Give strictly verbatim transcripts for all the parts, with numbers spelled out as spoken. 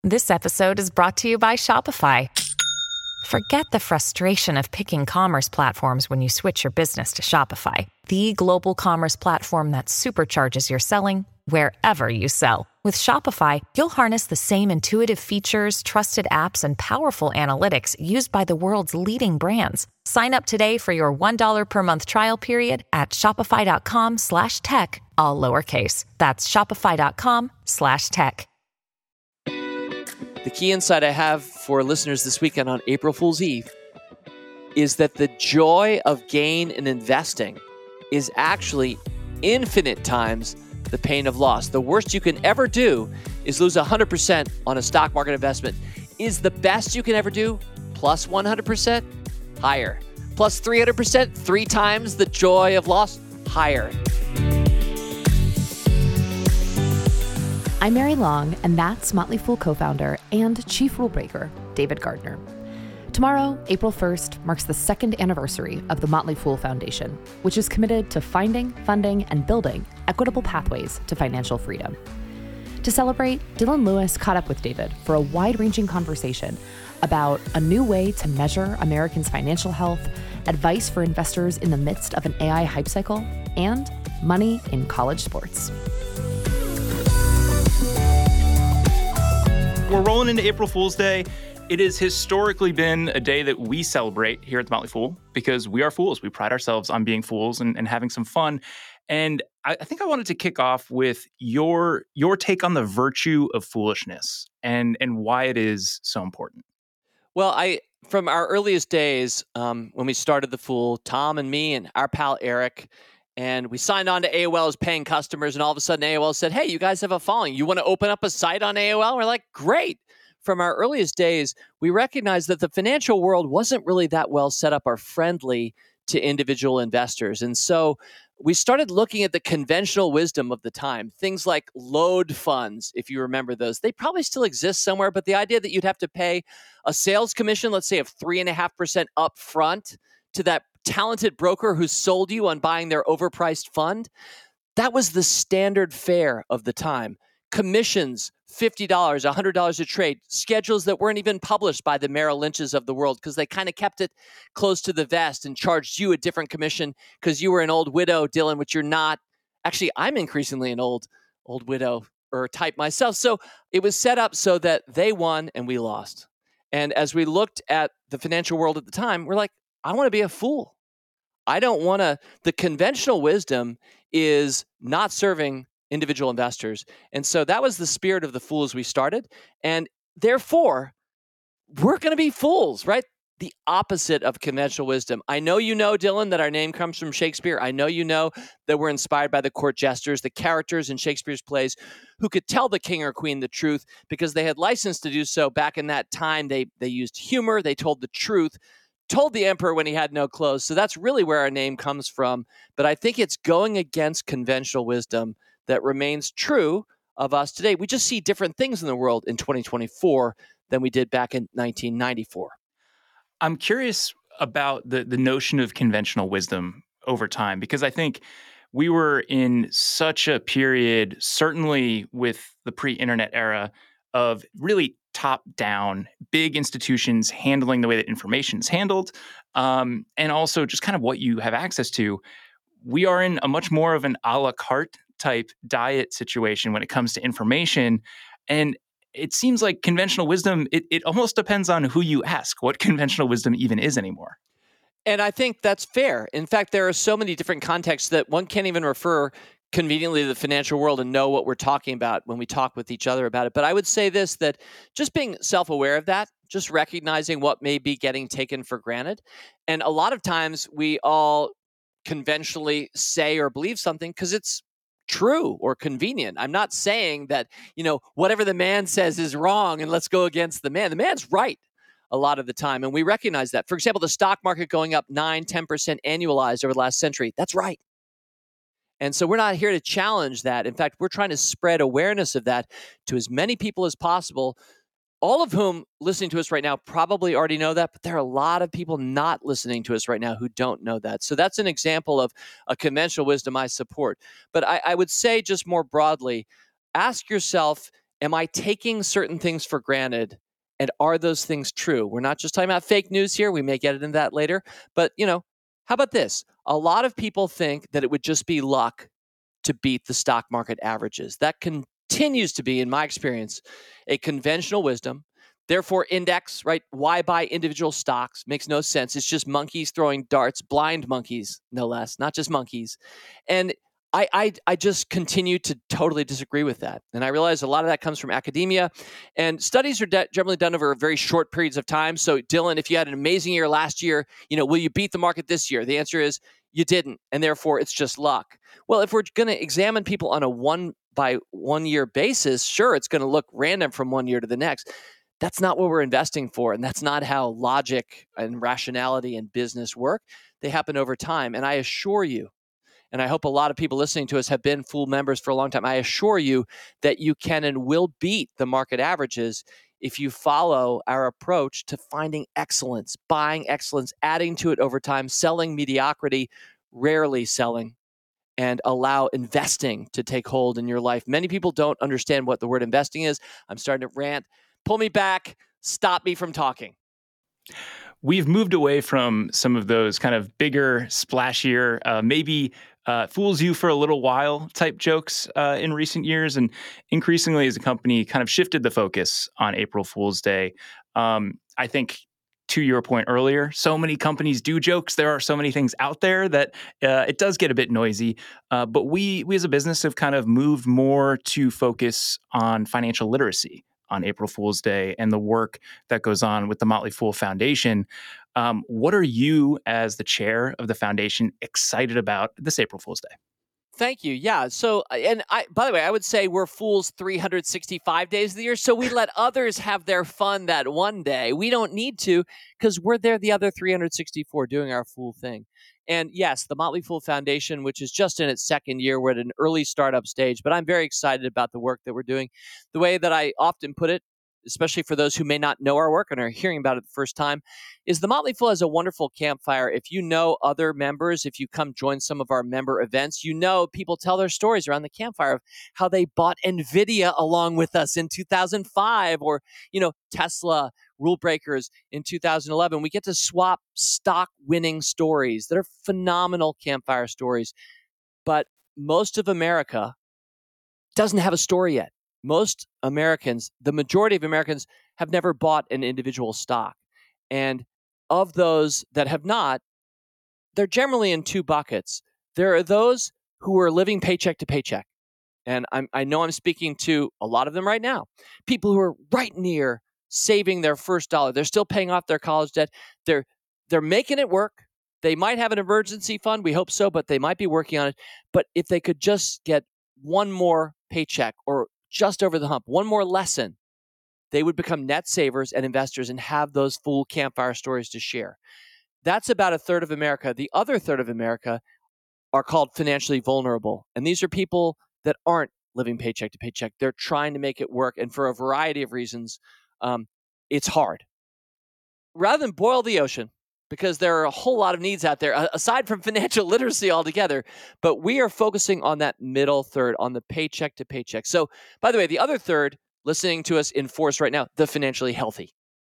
This episode is brought to you by Shopify. Forget the frustration of picking commerce platforms when you switch your business to Shopify, the global commerce platform that supercharges your selling wherever you sell. With Shopify, you'll harness the same intuitive features, trusted apps, and powerful analytics used by the world's leading brands. Sign up today for your one dollar per month trial period at shopify.com slash tech, all lowercase. That's shopify.com slash tech. The key insight I have for listeners this weekend on April Fool's Eve is that the joy of gain in investing is actually infinite times the pain of loss. The worst you can ever do is lose one hundred percent on a stock market investment. Is the best you can ever do plus one hundred percent? Higher. Plus three hundred percent, three times the joy of loss? Higher. I'm Mary Long, and that's Motley Fool co-founder and chief rule breaker, David Gardner. Tomorrow, April first, marks the second anniversary of the Motley Fool Foundation, which is committed to finding, funding, and building equitable pathways to financial freedom. To celebrate, Dylan Lewis caught up with David for a wide-ranging conversation about a new way to measure Americans' financial health, advice for investors in the midst of an A I hype cycle, and money in college sports. We're rolling into April Fool's Day. It has historically been a day that we celebrate here at the Motley Fool because we are fools. We pride ourselves on being fools and, and having some fun. And I, I think I wanted to kick off with your your take on the virtue of foolishness and, and why it is so important. Well, I from our earliest days, um, when we started The Fool, Tom and me and our pal Eric, and we signed on to A O L as paying customers, and all of a sudden A O L said, hey, you guys have a following. You want to open up a site on A O L? We're like, great. From our earliest days, we recognized that the financial world wasn't really that well set up or friendly to individual investors. And so we started looking at the conventional wisdom of the time, things like load funds, if you remember those. They probably still exist somewhere, but the idea that you'd have to pay a sales commission, let's say of three point five percent up front to that talented broker who sold you on buying their overpriced fund, that was the standard fare of the time. Commissions, fifty dollars, one hundred dollars a trade, schedules that weren't even published by the Merrill Lynches of the world because they kind of kept it close to the vest and charged you a different commission because you were an old widow, Dylan, which you're not. Actually, I'm increasingly an old old widow or type myself. So it was set up so that they won and we lost. And as we looked at the financial world at the time, we're like, I want to be a fool. I don't want to. The conventional wisdom is not serving individual investors. And so that was the spirit of the fools we started. And therefore, we're going to be fools, right? The opposite of conventional wisdom. I know you know, Dylan, that our name comes from Shakespeare. I know you know that we're inspired by the court jesters, the characters in Shakespeare's plays who could tell the king or queen the truth because they had license to do so. Back in that time, they they used humor. They told the truth. Told the emperor when he had no clothes. So that's really where our name comes from. But I think it's going against conventional wisdom that remains true of us today. We just see different things in the world in twenty twenty-four than we did back in nineteen ninety-four. I'm curious about the, the notion of conventional wisdom over time, because I think we were in such a period, certainly with the pre-internet era, of really top-down, big institutions handling the way that information is handled, um, and also just kind of what you have access to. We are in a much more of an a la carte type diet situation when it comes to information. And it seems like conventional wisdom, it, it almost depends on who you ask what conventional wisdom even is anymore. And I think that's fair. In fact, there are so many different contexts that one can't even refer conveniently to the financial world and know what we're talking about when we talk with each other about it. But I would say this, that just being self-aware of that, just recognizing what may be getting taken for granted. And a lot of times we all conventionally say or believe something because it's true or convenient. I'm not saying that, you know, whatever the man says is wrong and let's go against the man. The man's right a lot of the time. And we recognize that. For example, the stock market going up nine, ten percent annualized over the last century. That's right. And so we're not here to challenge that. In fact, we're trying to spread awareness of that to as many people as possible, all of whom listening to us right now probably already know that, but there are a lot of people not listening to us right now who don't know that. So that's an example of a conventional wisdom I support. But I, I would say just more broadly, ask yourself, Am I taking certain things for granted? And are those things true? We're not just talking about fake news here. We may get into that later. But, you know, how about this? A lot of people think that it would just be luck to beat the stock market averages. That continues to be, in my experience, a conventional wisdom. Therefore, index, right? Why buy individual stocks? Makes no sense. It's just monkeys throwing darts, blind monkeys, no less, not just monkeys. And I, I, I just continue to totally disagree with that. And I realize a lot of that comes from academia. And studies are de- generally done over very short periods of time. So, Dylan, if you had an amazing year last year, you know, will you beat the market this year? The answer is you didn't. And therefore, it's just luck. Well, if we're going to examine people on a one by one year basis, sure, it's going to look random from one year to the next. That's not what we're investing for. And that's not how logic and rationality and business work. They happen over time. And I assure you, and I hope a lot of people listening to us have been Fool members for a long time, I assure you that you can and will beat the market averages if you follow our approach to finding excellence, buying excellence, adding to it over time, selling mediocrity, rarely selling, and allow investing to take hold in your life. Many people don't understand what the word investing is. I'm starting to rant. Pull me back. Stop me from talking. We've moved away from some of those kind of bigger, splashier, uh, maybe uh, fools you for a little while type jokes uh, in recent years. And increasingly, as a company, kind of shifted the focus on April Fool's Day. Um, I think to your point earlier, so many companies do jokes. There are so many things out there that uh, it does get a bit noisy. Uh, but we, we as a business have kind of moved more to focus on financial literacy on April Fool's Day and the work that goes on with the Motley Fool Foundation. Um, what are you, as the chair of the foundation, excited about this April Fool's Day? Thank you. Yeah. So, and I, by the way, I would say we're fools three hundred sixty-five days of the year. So we let others have their fun that one day. We don't need to because we're there the other three hundred sixty-four doing our fool thing. And yes, the Motley Fool Foundation, which is just in its second year, we're at an early startup stage, but I'm very excited about the work that we're doing. The way that I often put it, especially for those who may not know our work and are hearing about it the first time, is the Motley Fool has a wonderful campfire. If you know other members, if you come join some of our member events, you know people tell their stories around the campfire of how they bought NVIDIA along with us in two thousand five, or, you know, Tesla, Rule Breakers in two thousand eleven. We get to swap stock winning stories that are phenomenal campfire stories. But most of America doesn't have a story yet. Most Americans, the majority of Americans, have never bought an individual stock. And of those that have not, they're generally in two buckets. There are those who are living paycheck to paycheck. And I'm, I know I'm speaking to a lot of them right now. People who are right near saving their first dollar. They're still paying off their college debt. They're, they're making it work. They might have an emergency fund. We hope so, but they might be working on it. But if they could just get one more paycheck or just over the hump, one more lesson, they would become net savers and investors and have those full campfire stories to share. That's about a third of America. The other third of America are called financially vulnerable. And these are people that aren't living paycheck to paycheck. They're trying to make it work. And for a variety of reasons, um, it's hard. Rather than boil the ocean, because there are a whole lot of needs out there, aside from financial literacy altogether, but we are focusing on that middle third, on the paycheck to paycheck. So, by the way, the other third, listening to us in force right now, the financially healthy.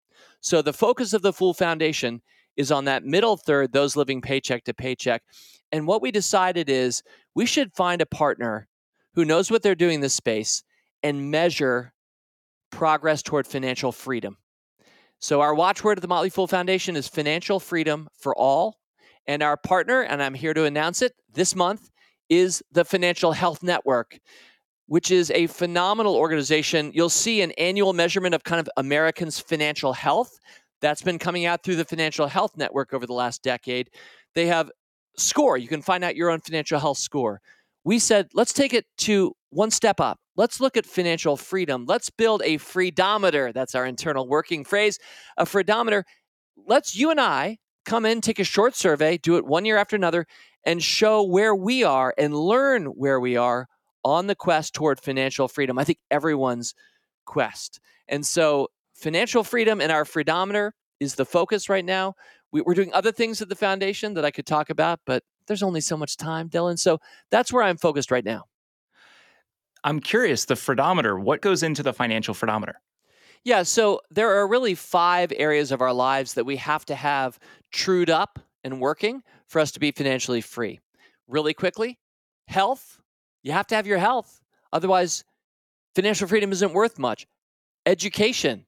So the focus of the Fool Foundation is on that middle third, those living paycheck to paycheck. And what we decided is we should find a partner who knows what they're doing in this space and measure progress toward financial freedom. So our watchword of the Motley Fool Foundation is financial freedom for all. And our partner, and I'm here to announce it this month, is the Financial Health Network, which is a phenomenal organization. You'll see an annual measurement of kind of Americans' financial health that's been coming out through the Financial Health Network over the last decade. They have SCORE. You can find out your own financial health score. We said, let's take it to one step up. Let's look at financial freedom. Let's build a freedometer. That's our internal working phrase, a freedometer. Let's, you and I, come in, take a short survey, do it one year after another, and show where we are and learn where we are on the quest toward financial freedom. I think everyone's quest. And so financial freedom and our freedometer is the focus right now. We, we're doing other things at the foundation that I could talk about, but there's only so much time, Dylan. So that's where I'm focused right now. I'm curious, the Freedometer, what goes into the financial Freedometer? Yeah, so there are really five areas of our lives that we have to have trued up and working for us to be financially free. Really quickly, health. You have to have your health. Otherwise, financial freedom isn't worth much. Education.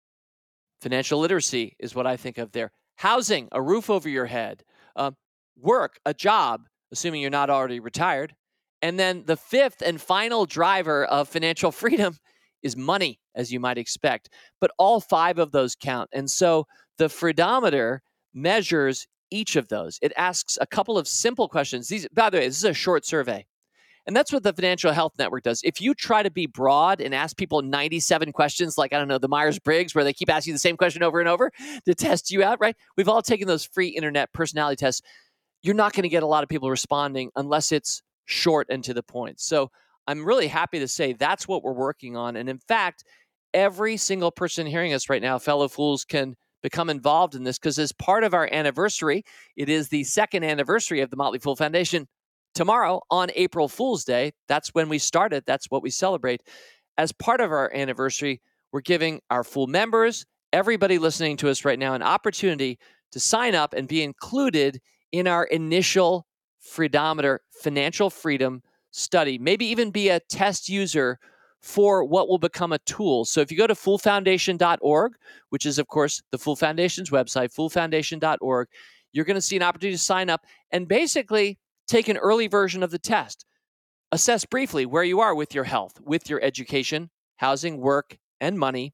Financial literacy is what I think of there. Housing, a roof over your head. Uh, work, a job, assuming you're not already retired. And then the fifth and final driver of financial freedom is money, as you might expect. But all five of those count. And so the Freedometer measures each of those. It asks a couple of simple questions. These, by the way, this is a short survey. And that's what the Financial Health Network does. If you try to be broad and ask people ninety-seven questions, like, I don't know, the Myers-Briggs, where they keep asking the same question over and over to test you out, right? We've all taken those free internet personality tests. You're not going to get a lot of people responding unless it's short and to the point. So I'm really happy to say that's what we're working on. And in fact, every single person hearing us right now, fellow fools, can become involved in this, because as part of our anniversary, it is the second anniversary of the Motley Fool Foundation. Tomorrow, on April Fool's Day, that's when we started. That's what we celebrate. As part of our anniversary, we're giving our Fool members, everybody listening to us right now, an opportunity to sign up and be included in our initial Freedometer financial freedom study. Maybe even be a test user for what will become a tool. So if you go to fool foundation dot org, which is, of course, the Fool Foundation's website, fool foundation dot org, you're going to see an opportunity to sign up and basically take an early version of the test. Assess briefly where you are with your health, with your education, housing, work, and money.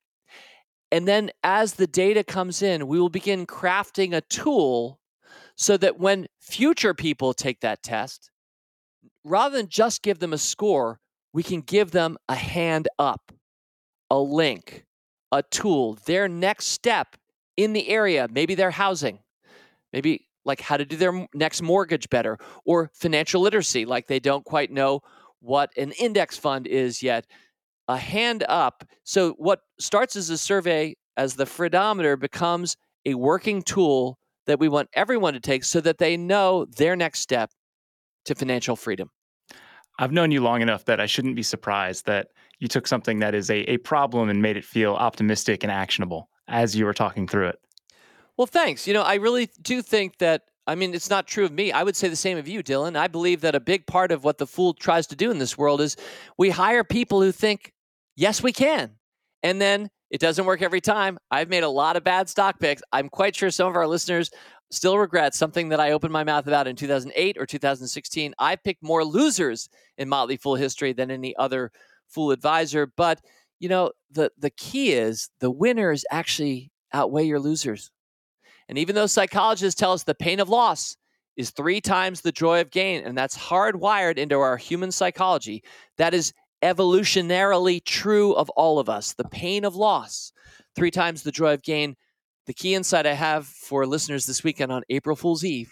And then as the data comes in, we will begin crafting a tool so that when future people take that test, rather than just give them a score, we can give them a hand up, a link, a tool, their next step in the area, maybe their housing, maybe like how to do their next mortgage better, or financial literacy, like they don't quite know what an index fund is yet. A hand up. So what starts as a survey, as the Freedometer, becomes a working tool that we want everyone to take so that they know their next step to financial freedom. I've known you long enough that I shouldn't be surprised that you took something that is a, a problem and made it feel optimistic and actionable as you were talking through it. Well, thanks. You know, I really do think that, I mean, it's not true of me. I would say the same of you, Dylan. I believe that a big part of what the Fool tries to do in this world is we hire people who think, yes, we can. And then it doesn't work every time. I've made a lot of bad stock picks. I'm quite sure some of our listeners still regret something that I opened my mouth about in two thousand eight or two thousand sixteen. I picked more losers in Motley Fool history than any other Fool advisor. But, you know, the, the key is the winners actually outweigh your losers. And even though psychologists tell us the pain of loss is three times the joy of gain, and that's hardwired into our human psychology, that is evolutionarily true of all of us. The pain of loss, three times the joy of gain. The key insight I have for listeners this weekend on April Fool's Eve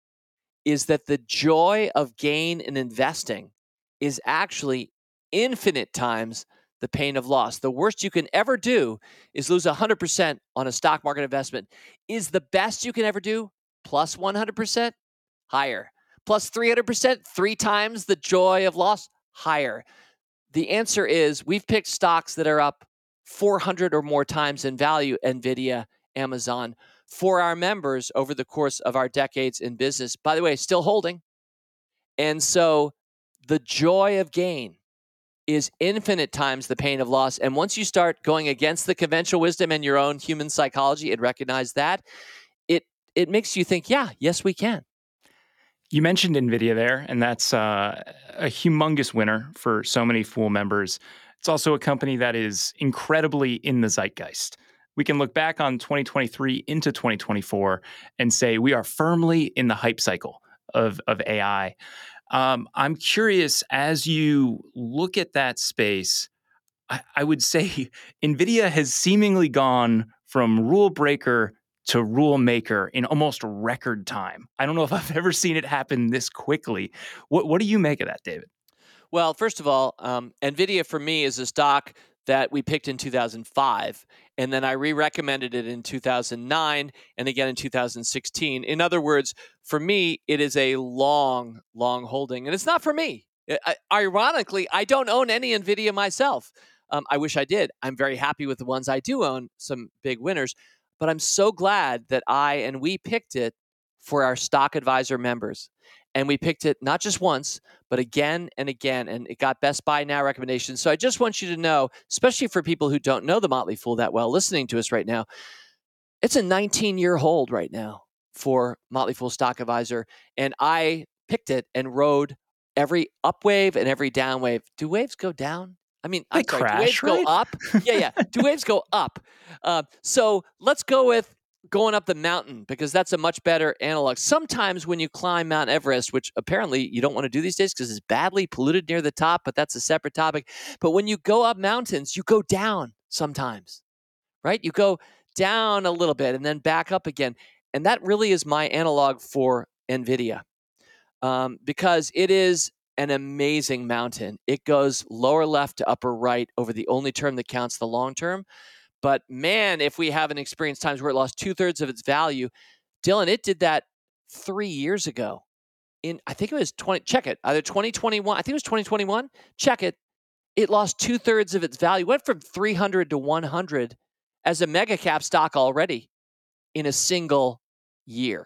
is that the joy of gain in investing is actually infinite times the pain of loss. The worst you can ever do is lose one hundred percent on a stock market investment. Is the best you can ever do plus one hundred percent? Higher. Plus three hundred percent? Three times the joy of loss? Higher. The answer is we've picked stocks that are up four hundred or more times in value, NVIDIA, Amazon, for our members over the course of our decades in business. By the way, still holding. And so the joy of gain is infinite times the pain of loss. And once you start going against the conventional wisdom and your own human psychology and recognize that, it it makes you think, yeah, yes, we can. You mentioned NVIDIA there, and that's uh, a humongous winner for so many Fool members. It's also a company that is incredibly in the zeitgeist. We can look back on twenty twenty-three into twenty twenty-four and say we are firmly in the hype cycle of, of A I. Um, I'm curious, as you look at that space, I, I would say NVIDIA has seemingly gone from rule breaker to rule maker in almost record time. I don't know if I've ever seen it happen this quickly. What, what do you make of that, David? Well, first of all, um, NVIDIA for me is a stock that we picked in two thousand five, and then I re-recommended it in two thousand nine and again in two thousand sixteen. In other words, for me, it is a long, long holding. And it's not for me. I, ironically, I don't own any NVIDIA myself. Um, I wish I did. I'm very happy with the ones I do own, some big winners. But I'm so glad that I and we picked it for our Stock Advisor members. And we picked it not just once, but again and again. And it got Best Buy Now recommendations. So I just want you to know, especially for people who don't know the Motley Fool that well, listening to us right now, it's a nineteen-year hold right now for Motley Fool Stock Advisor. And I picked it and rode every up wave and every down wave. Do waves go down? I mean, They I'm sorry, crash, do waves right? go up? Yeah, yeah. Do waves go up? Uh, so let's go with going up the mountain because that's a much better analog. Sometimes when you climb Mount Everest, which apparently you don't want to do these days because it's badly polluted near the top, but that's a separate topic. But when you go up mountains, you go down sometimes, right? You go down a little bit and then back up again. And that really is my analog for NVIDIA um, because it is an amazing mountain. It goes lower left to upper right over the only term that counts, the long term. But man, if we haven't experienced times where it lost two thirds of its value, Dylan, it did that three years ago. In I think it was twenty. Check it. Either twenty twenty-one. I think it was twenty twenty-one. Check it. It lost two thirds of its value. Went from three hundred to one hundred as a mega cap stock already in a single year.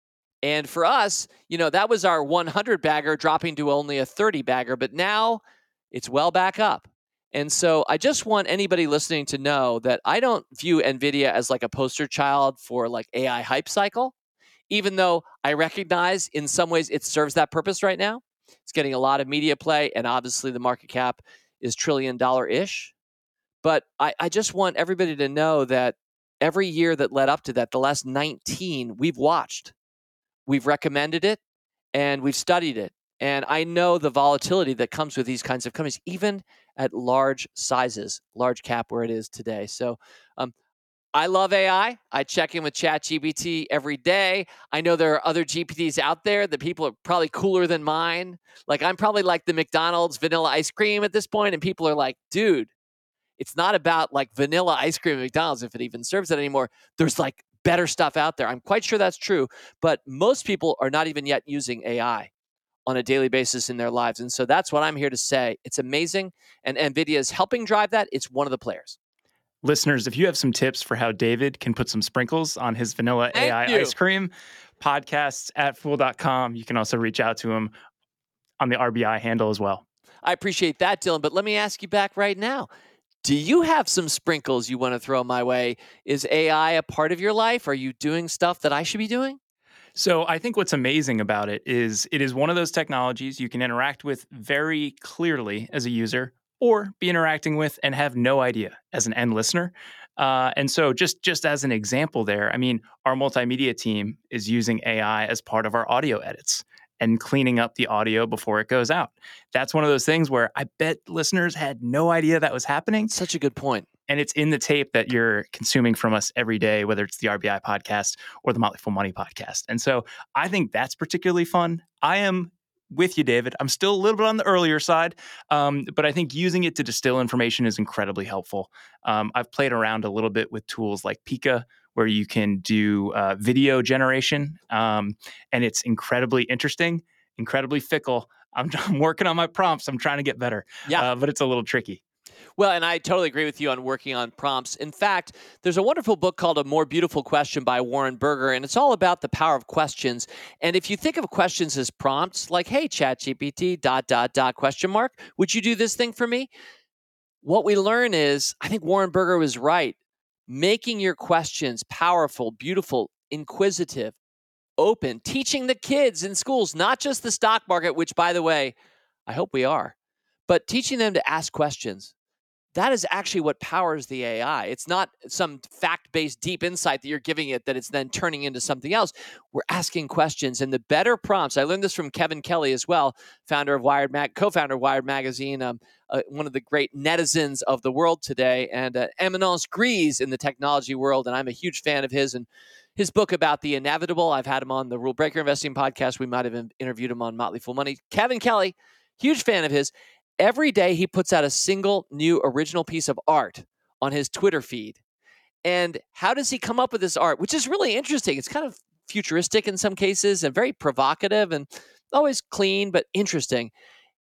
And for us, you know, that was our one hundred bagger dropping to only a thirty bagger, but now it's well back up. And so I just want anybody listening to know that I don't view NVIDIA as like a poster child for like A I hype cycle, even though I recognize in some ways it serves that purpose right now. It's getting a lot of media play, and obviously the market cap is trillion dollar-ish. But I, I just want everybody to know that every year that led up to that, the last nineteen, we've watched. We've recommended it, and we've studied it. And I know the volatility that comes with these kinds of companies, even at large sizes, large cap where it is today. So um, I love A I. I check in with ChatGPT every day. I know there are other G P Ts out there that people are probably cooler than mine. Like I'm probably like the McDonald's vanilla ice cream at this point, and people are like, dude, it's not about like vanilla ice cream at McDonald's if it even serves it anymore. There's like better stuff out there. I'm quite sure that's true, but most people are not even yet using A I on a daily basis in their lives. And so that's what I'm here to say. It's amazing. And NVIDIA is helping drive that. It's one of the players. Listeners, if you have some tips for how David can put some sprinkles on his vanilla Thank A I you. ice cream, podcasts at fool dot com. You can also reach out to him on the R B I handle as well. I appreciate that, Dylan. But let me ask you back right now. Do you have some sprinkles you want to throw my way? Is A I a part of your life? Are you doing stuff that I should be doing? So I think what's amazing about it is it is one of those technologies you can interact with very clearly as a user or be interacting with and have no idea as an end listener. Uh, and so just, just as an example there, I mean, our multimedia team is using A I as part of our audio edits and cleaning up the audio before it goes out. That's one of those things where I bet listeners had no idea that was happening. Such a good point. And it's in the tape that you're consuming from us every day, whether it's the R B I podcast or the Motley Fool Money podcast. And so I think that's particularly fun. I am with you, David. I'm still a little bit on the earlier side, um, but I think using it to distill information is incredibly helpful. Um, I've played around a little bit with tools like Pika, where you can do uh, video generation, um, and it's incredibly interesting, incredibly fickle. I'm, I'm working on my prompts. I'm trying to get better, Yeah. uh, but it's a little tricky. Well, and I totally agree with you on working on prompts. In fact, there's a wonderful book called A More Beautiful Question by Warren Berger, and it's all about the power of questions. And if you think of questions as prompts, like, hey, ChatGPT, dot, dot, dot, question mark, would you do this thing for me? What we learn is, I think Warren Berger was right, making your questions powerful, beautiful, inquisitive, open, teaching the kids in schools, not just the stock market, which, by the way, I hope we are, but teaching them to ask questions. That is actually what powers the A I. It's not some fact-based deep insight that you're giving it that it's then turning into something else. We're asking questions, and the better prompts. I learned this from Kevin Kelly as well, founder of Wired Mag, co-founder of Wired Magazine, um, uh, one of the great netizens of the world today, and uh, eminence grise in the technology world. And I'm a huge fan of his and his book about the inevitable. I've had him on the Rule Breaker Investing podcast. We might have interviewed him on Motley Fool Money. Kevin Kelly, huge fan of his. Every day he puts out a single new original piece of art on his Twitter feed. And how does he come up with this art, which is really interesting? It's kind of futuristic in some cases and very provocative and always clean, but interesting.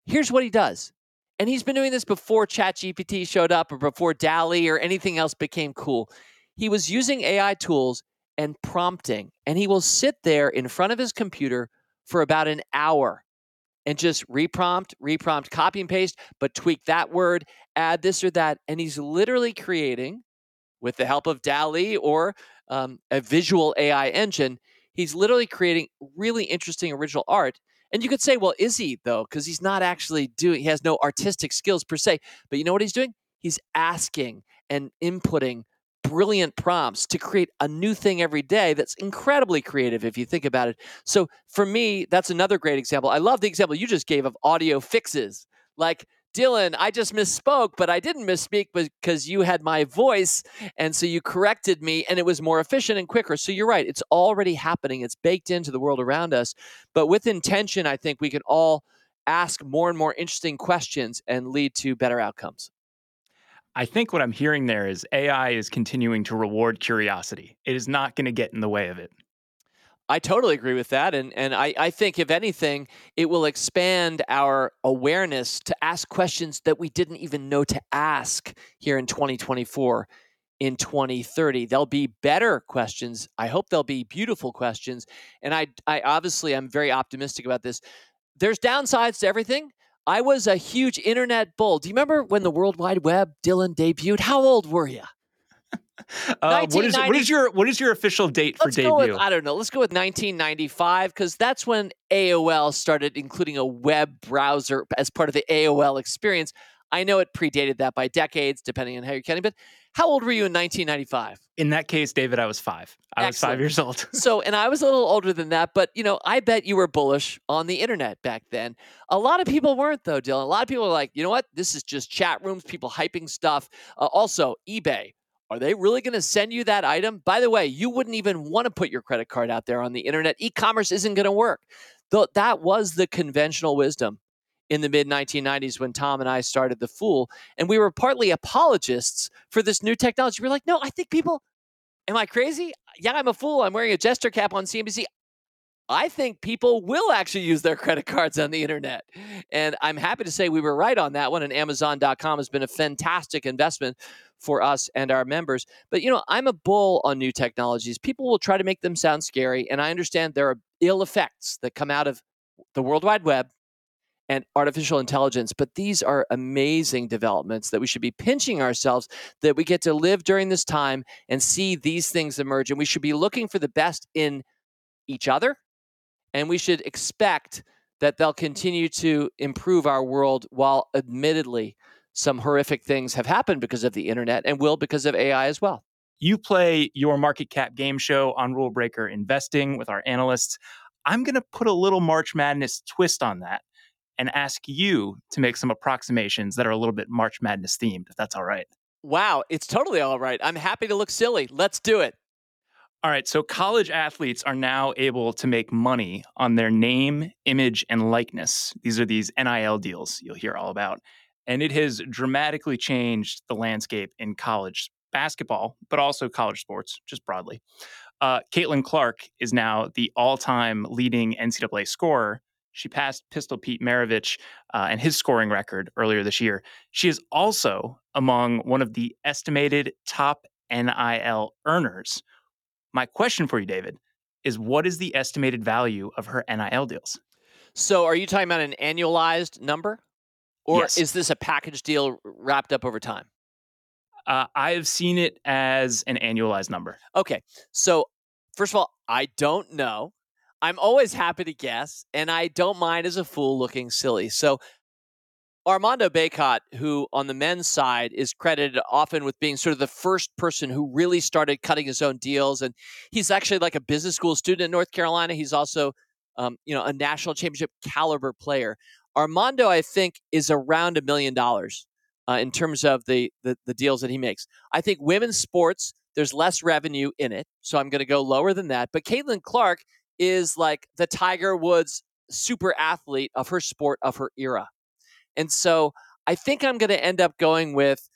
Here's what he does. And he's been doing this before ChatGPT showed up or before DALL-E or anything else became cool. He was using A I tools and prompting, and he will sit there in front of his computer for about an hour and just reprompt, reprompt, copy and paste, but tweak that word, add this or that. And he's literally creating, with the help of DALL-E or um, a visual A I engine, he's literally creating really interesting original art. And you could say, well, is he, though? Because he's not actually doing, he has no artistic skills per se. But you know what he's doing? He's asking and inputting brilliant prompts to create a new thing every day that's incredibly creative if you think about it. So for me, that's another great example. I love the example you just gave of audio fixes. Like, Dylan, I just misspoke, but I didn't misspeak because you had my voice, and so you corrected me, and it was more efficient and quicker. So you're right. It's already happening. It's baked into the world around us. But with intention, I think we can all ask more and more interesting questions and lead to better outcomes. I think what I'm hearing there is A I is continuing to reward curiosity. It is not going to get in the way of it. I totally agree with that. And and I, I think, if anything, it will expand our awareness to ask questions that we didn't even know to ask here in twenty twenty-four, in twenty thirty. There'll be better questions. I hope there'll be beautiful questions. And I, I obviously, I'm very optimistic about this. There's downsides to everything. I was a huge internet bull. Do you remember when the World Wide Web, Dylan, debuted? How old were you? Uh, what is what is your what is your official date for let's debut? Go with, I don't know. Let's go with nineteen ninety-five, because that's when A O L started including a web browser as part of the A O L experience. I know it predated that by decades, depending on how you're counting. But how old were you in nineteen ninety-five? In that case, David, I was five. I Excellent. was five years old. So, and I was a little older than that. But you know, I bet you were bullish on the internet back then. A lot of people weren't, though, Dylan. A lot of people are like, you know what? This is just chat rooms, people hyping stuff. Uh, also, eBay. Are they really going to send you that item? By the way, you wouldn't even want to put your credit card out there on the internet. E-commerce isn't going to work. Though that was the conventional wisdom in the mid nineteen nineties when Tom and I started The Fool. And we were partly apologists for this new technology. We were like, no, I think people, am I crazy? Yeah, I'm a fool. I'm wearing a jester cap on C N B C. I think people will actually use their credit cards on the internet. And I'm happy to say we were right on that one. And Amazon dot com has been a fantastic investment for us and our members. But, you know, I'm a bull on new technologies. People will try to make them sound scary. And I understand there are ill effects that come out of the World Wide Web and artificial intelligence. But these are amazing developments that we should be pinching ourselves that we get to live during this time and see these things emerge. And we should be looking for the best in each other. And we should expect that they'll continue to improve our world while admittedly some horrific things have happened because of the internet and will because of A I as well. You play your market cap game show on Rule Breaker Investing with our analysts. I'm going to put a little March Madness twist on that and ask you to make some approximations that are a little bit March Madness themed, if that's all right. Wow, it's totally all right. I'm happy to look silly. Let's do it. All right, so college athletes are now able to make money on their name, image, and likeness. These are these N I L deals you'll hear all about. And it has dramatically changed the landscape in college basketball, but also college sports, just broadly. Uh, Caitlin Clark is now the all-time leading N C double A scorer. She passed Pistol Pete Maravich uh, and his scoring record earlier this year. She is also among one of the estimated top N I L earners. My question for you, David, is what is the estimated value of her N I L deals? So are you talking about an annualized number? Or yes. Is this a package deal wrapped up over time? Uh, I have seen it as an annualized number. Okay. So first of all, I don't know. I'm always happy to guess, and I don't mind as a fool looking silly. So Armando Bacot, who on the men's side is credited often with being sort of the first person who really started cutting his own deals. And he's actually like a business school student in North Carolina. He's also, um, you know, a national championship caliber player. Armando, I think, is around a million dollars uh, in terms of the, the the deals that he makes. I think women's sports, there's less revenue in it. So I'm going to go lower than that. But Caitlin Clark is like the Tiger Woods super athlete of her sport, of her era. And so I think I'm going to end up going with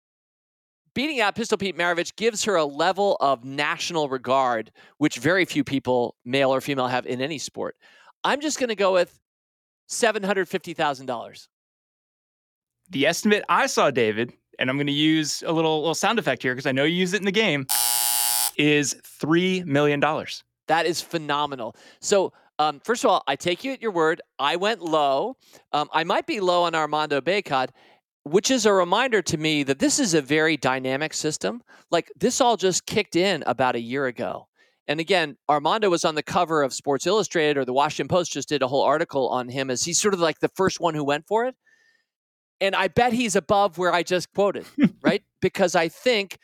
beating out Pistol Pete Maravich gives her a level of national regard, which very few people, male or female, have in any sport. I'm just going to go with seven hundred fifty thousand dollars. The estimate I saw, David, and I'm going to use a little, little sound effect here because I know you use it in the game, is three million dollars. That is phenomenal. So, um, first of all, I take you at your word. I went low. Um, I might be low on Armando Bacot, which is a reminder to me that this is a very dynamic system. Like, this all just kicked in about a year ago. And again, Armando was on the cover of Sports Illustrated, or the Washington Post just did a whole article on him as he's sort of like the first one who went for it. And I bet he's above where I just quoted, right? Because I think,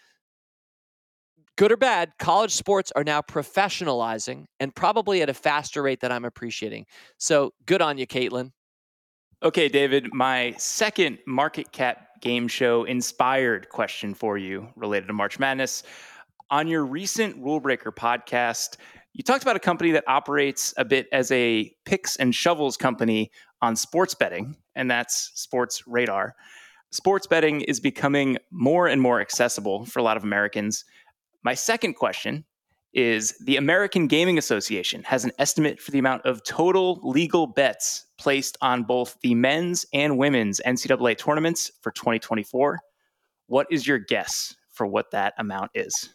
good or bad, college sports are now professionalizing, and probably at a faster rate than I'm appreciating. So good on you, Caitlin. Okay, David, my second market cap game show inspired question for you related to March Madness. On your recent Rule Breaker podcast, you talked about a company that operates a bit as a picks and shovels company on sports betting, and that's Sports Radar. Sports betting is becoming more and more accessible for a lot of Americans. My second question is, the American Gaming Association has an estimate for the amount of total legal bets placed on both the men's and women's N C double A tournaments for twenty twenty-four. What is your guess for what that amount is?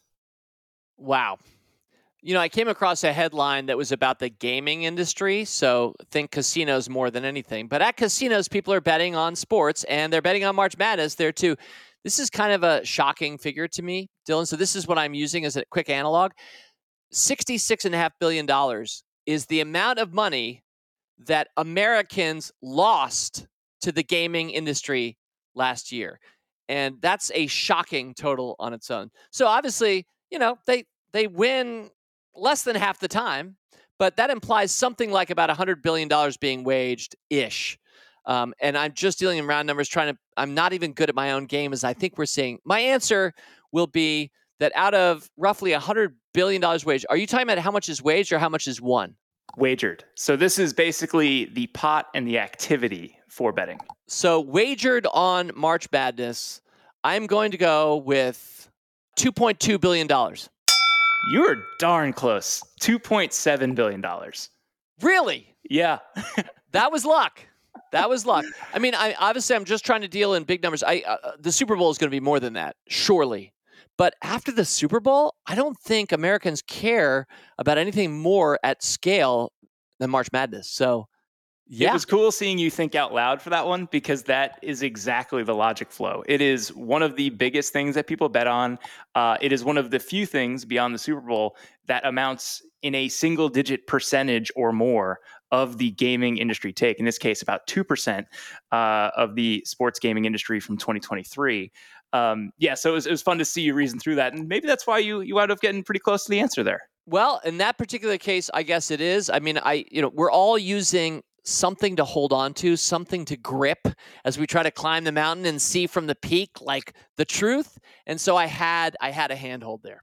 Wow. You know, I came across a headline that was about the gaming industry, so think casinos more than anything. But at casinos, people are betting on sports, and they're betting on March Madness there too. This is kind of a shocking figure to me, Dylan. So this is what I'm using as a quick analog. sixty-six point five billion dollars is the amount of money that Americans lost to the gaming industry last year. And that's a shocking total on its own. So obviously, you know, they they win less than half the time, but that implies something like about one hundred billion dollars being waged-ish. Um, and I'm just dealing in round numbers, trying to, I'm not even good at my own game, as I think we're seeing. My answer will be that out of roughly one hundred billion dollars waged, are you talking about how much is waged or how much is won? Wagered. So this is basically the pot and the activity for betting. So wagered on March Madness, I'm going to go with two point two billion dollars. You're darn close. two point seven billion dollars. Really? Yeah. That was luck. That was luck. I mean, I obviously I'm just trying to deal in big numbers. I uh, the Super Bowl is going to be more than that, surely. But after the Super Bowl, I don't think Americans care about anything more at scale than March Madness. So, yeah. It was cool seeing you think out loud for that one, because that is exactly the logic flow. It is one of the biggest things that people bet on. Uh, it is one of the few things beyond the Super Bowl that amounts in a single digit percentage or more of the gaming industry take. In this case, about two percent uh, of the sports gaming industry from twenty twenty-three. Um, yeah, so it was, it was fun to see you reason through that. And maybe that's why you, you wound up getting pretty close to the answer there. Well, in that particular case, I guess it is. I mean, I you know, we're all using something to hold on to, something to grip as we try to climb the mountain and see from the peak, like the truth. And so I had I had a handhold there.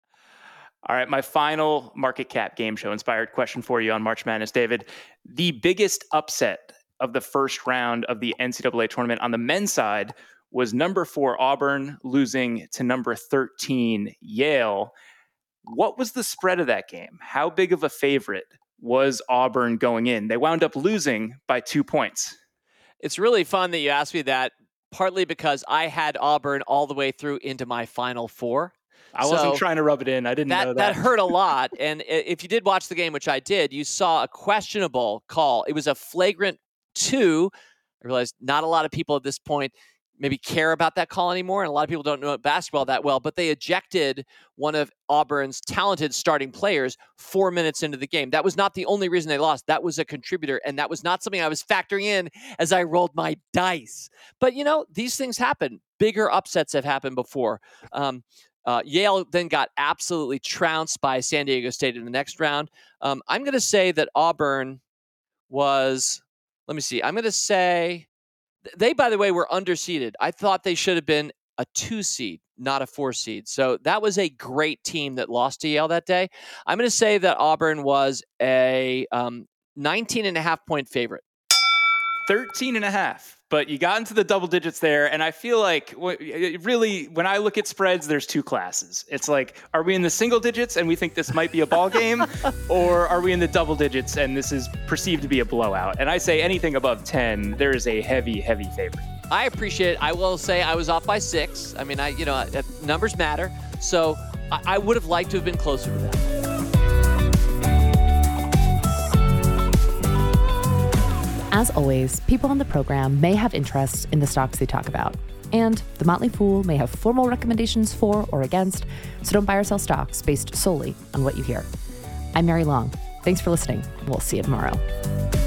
All right, my final market cap game show inspired question for you on March Madness, David. The biggest upset of the first round of the N C double A tournament on the men's side was number four Auburn losing to number thirteen Yale. What was the spread of that game? How big of a favorite was Auburn going in? They wound up losing by two points. It's really fun that you asked me that, partly because I had Auburn all the way through into my Final Four. I wasn't so trying to rub it in. I didn't that, know that. That hurt a lot. And if you did watch the game, which I did, you saw a questionable call. It was a flagrant two. I realized not a lot of people at this point maybe care about that call anymore, and a lot of people don't know basketball that well, but they ejected one of Auburn's talented starting players four minutes into the game. That was not the only reason they lost. That was a contributor, and that was not something I was factoring in as I rolled my dice. But, you know, these things happen. Bigger upsets have happened before. Um, uh, Yale then got absolutely trounced by San Diego State in the next round. Um, I'm going to say that Auburn was, let me see, I'm going to say... They, by the way, were underseeded. I thought they should have been a two seed, not a four seed. So that was a great team that lost to Yale that day. I'm going to say that Auburn was a um, nineteen and a half point favorite. thirteen and a half. but you got into the double digits there. And I feel like really, when I look at spreads, there's two classes. It's like, are we in the single digits and we think this might be a ball game, or are we in the double digits and this is perceived to be a blowout? And I say anything above ten, there is a heavy, heavy favorite. I appreciate it. I will say I was off by six. I mean, I you know, numbers matter. So I, I would have liked to have been closer to that. As always, people on the program may have interests in the stocks they talk about. And The Motley Fool may have formal recommendations for or against, so don't buy or sell stocks based solely on what you hear. I'm Mary Long. Thanks for listening. We'll see you tomorrow.